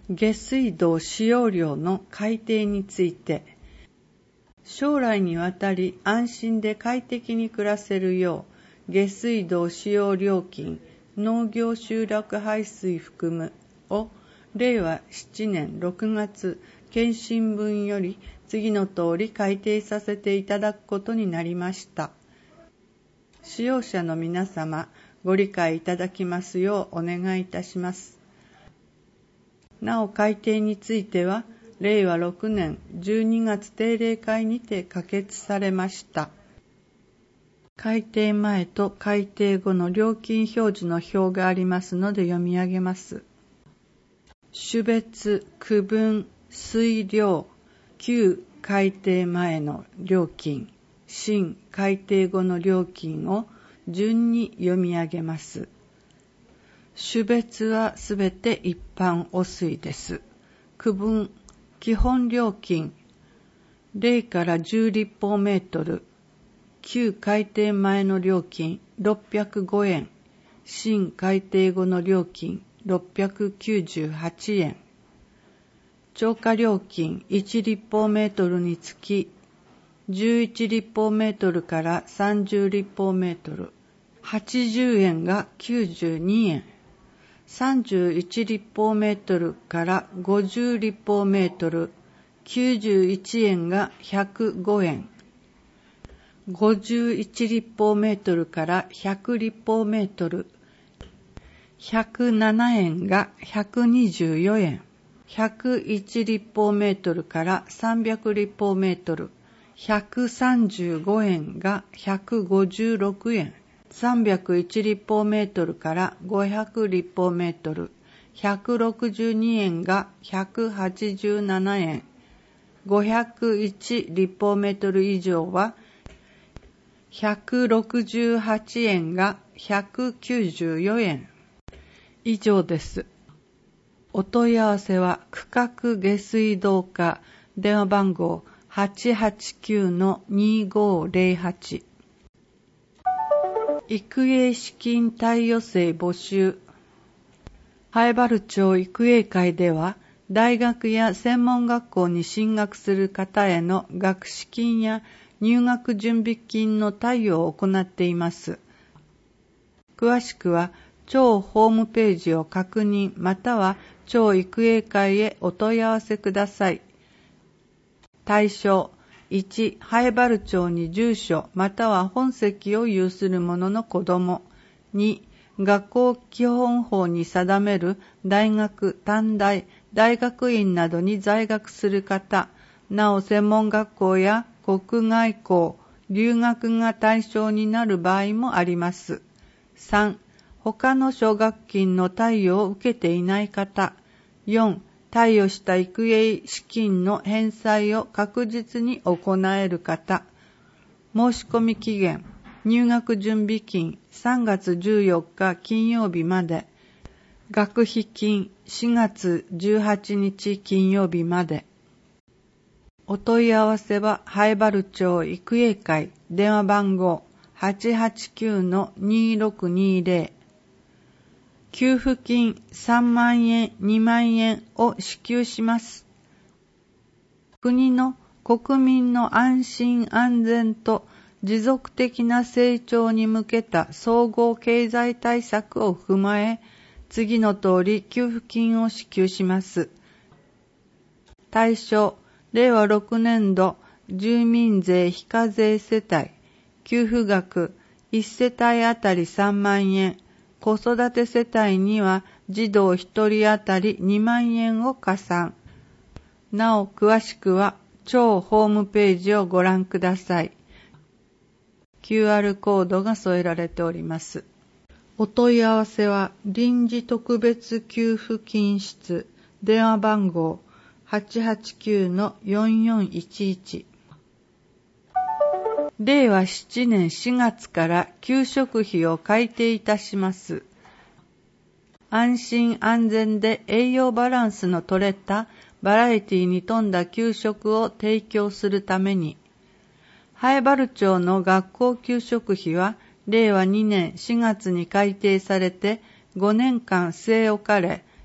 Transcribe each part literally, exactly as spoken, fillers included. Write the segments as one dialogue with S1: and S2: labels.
S1: 下水道使用料の改定について、将来にわたり安心で快適に暮らせるよう、下水道使用料金、農業集落排水含むをれいわななねんろくがつ検針分より次の通り改定させていただくことになりました。使用者の皆様、ご理解いただきますようお願いいたします。なお改定については、れいわろくねんじゅうにがつ定例会にて可決されました。改定前と改定後の料金表示の表がありますので読み上げます。種別、区分、水量、旧改定前の料金、新改定後の料金を順に読み上げます。種別はすべて一般汚水です。区分、基本料金、れいからじゅう立方メートル、旧改定前の料金ろっぴゃくごえん、新改定後の料金ろっぴゃくきゅうじゅうはちえん。超過料金いち立方メートルにつき、じゅういち立方メートルからさんじゅう立方メートル、はちじゅうえんがきゅうじゅうにえん。さんじゅういち立方メートルからごじゅう立方メートル、きゅうじゅういちえんがひゃくごえん。ごじゅういち立方メートルからひゃく立方メートル、ひゃくななえんがひゃくにじゅうよえん。ひゃくいち立方メートルからさんびゃく立方メートル、ひゃくさんじゅうごえんがひゃくごじゅうろくえん。さんびゃくいち立方メートルからごひゃく立方メートル、ひゃくろくじゅうにえんがひゃくはちじゅうななえん。ごひゃくいち立方メートル以上はひゃくろくじゅうはちえんがひゃくきゅうじゅうよえん。以上です。お問い合わせは区画下水道課電話番号 はちはちきゅうのにごぜろはち。育英資金貸与制募集。南風原町育英会では、大学や専門学校に進学する方への学資金や入学準備金の貸与を行っています。詳しくは、町ホームページを確認または町育英会へお問い合わせください。対象いち、南風原町に住所または本籍を有する者の子供。に、学校基本法に定める大学、短大、大学院などに在学する方、なお専門学校や国外校、留学が対象になる場合もあります。さん、他の奨学金の貸与を受けていない方。よん、貸与した育英資金の返済を確実に行える方。申し込み期限、入学準備金さんがつじゅうよっか金曜日まで。学費金しがつじゅうはちにち金曜日まで。お問い合わせは南風原町育英会電話番号 はちはちきゅうのにろくにぜろ。給付金さんまんえん、にまんえんを支給します。国の国民の安心安全と持続的な成長に向けた総合経済対策を踏まえ、次の通り給付金を支給します。対象、れいわろくねんど住民税非課税世帯、給付額いち世帯あたりさんまんえん、子育て世帯には児童ひとりあたりにまんえんを加算。なお詳しくは町ホームページをご覧ください。キューアール コードが添えられております。お問い合わせは臨時特別給付金室電話番号 はちはちきゅうのよんよんいちいち。れいわななねんしがつから給食費を改定いたします。安心安全で栄養バランスの取れたバラエティに富んだ給食を提供するために、南風原町の学校給食費はれいわにねんしがつに改定されてごねんかん据え置かれ、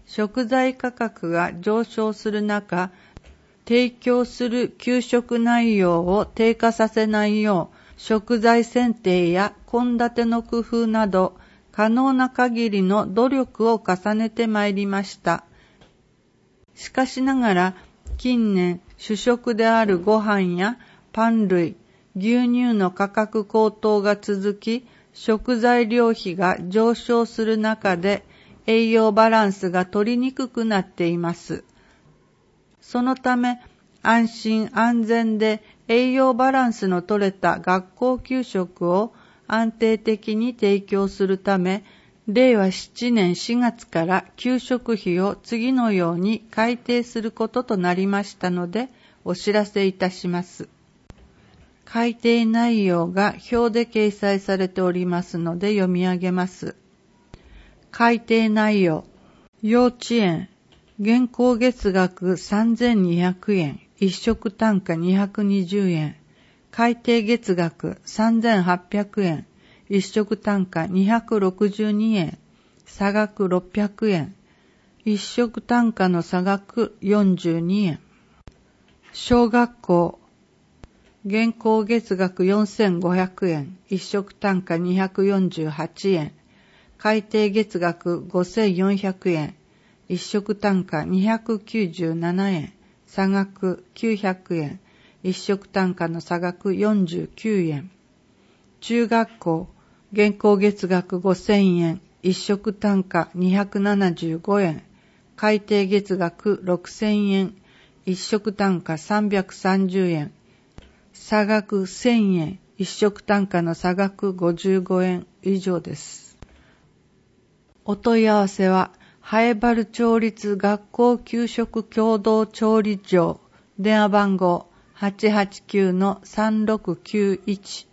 S1: 食材価格が上昇する中、提供する給食内容を低下させないよう、食材選定や献立の工夫など、可能な限りの努力を重ねてまいりました。しかしながら、近年、主食であるご飯やパン類、牛乳の価格高騰が続き、食材料費が上昇する中で、栄養バランスが取りにくくなっています。そのため、安心安全で栄養バランスの取れた学校給食を安定的に提供するため、れいわななねんしがつから給食費を次のように改定することとなりましたので、お知らせいたします。改定内容が表で掲載されておりますので読み上げます。改定内容。幼稚園、現行月額さんぜんにひゃくえん、一食単価にひゃくにじゅうえん。改定月額さんぜんはっぴゃくえん、一食単価にひゃくろくじゅうにえん、差額ろっぴゃくえん。一食単価の差額よんじゅうにえん。小学校、現行月額よんせんごひゃくえん、一食単価にひゃくよんじゅうはちえん。改定月額ごせんよんひゃくえん、一食単価にひゃくきゅうじゅうななえん、差額きゅうひゃくえん、一食単価の差額よんじゅうきゅうえん。中学校、現行月額ごせんえん、一食単価にひゃくななじゅうごえん、改定月額ろくせんえん、一食単価さんびゃくさんじゅうえん、差額せんえん、一食単価の差額ごじゅうごえん以上です。お問い合わせは、南風原町立学校給食共同調理場、電話番号 はちはちきゅうのさんろくきゅういち